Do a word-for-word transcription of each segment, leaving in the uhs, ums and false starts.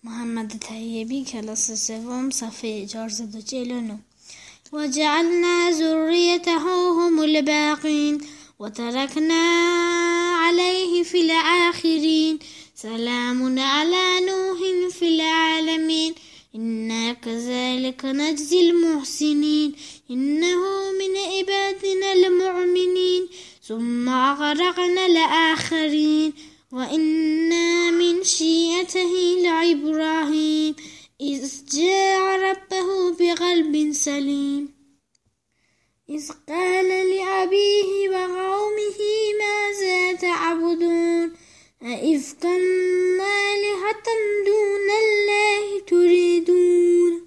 محمد طیبی کلاس سوم صفحه چهارصد و چهل و نه. وجعلنا ذريته هم الباقين وتركنا عليه في الآخرين سلام على نوح في العالمين إنا كذلك نجزي المحسنين إنه من عبادنا المؤمنين ثم أغرقنا الآخرين وإنا من شيعته لإبراهيم إذ جاء ربه بقلب سليم إذ قال لأبيه وقومه ماذا تعبدون أئفكا آلهة دون الله تريدون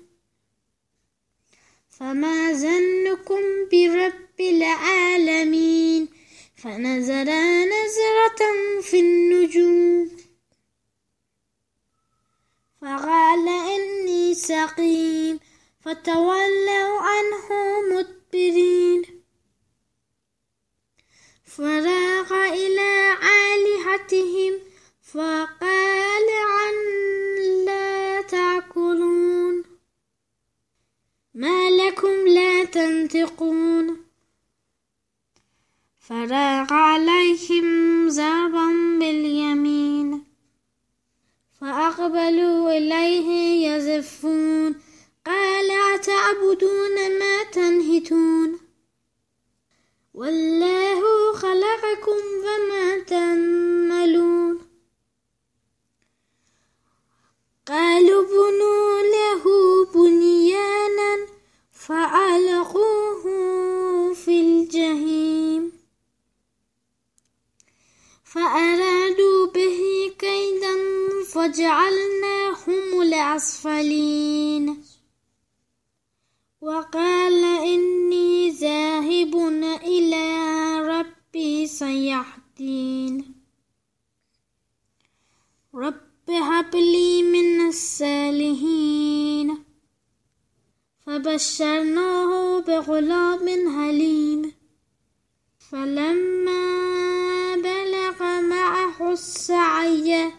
فما ظنكم برب العالمين فنظر نظرة في النجوم فقال إني سقيم فتولوا عنه مدبرين فراغ إلى آلهتهم فقال عن لا تأكلون ما لكم لا تنطقون فراغ عليهم ضربا باليمين فأقبلوا إليه يزفون قال أتعبدون ما تنحتون والله خلقكم وما تعملون قالوا بنوا له بنيانا فألقوه في الجحيم فأرادوا به كيدا فجعلناهم الأسفلين وقال إني ذاهب إلى ربي سيهدين رب هب لي من الصالحين فبشرناه بغلام حليم فلما بلغ معه السعي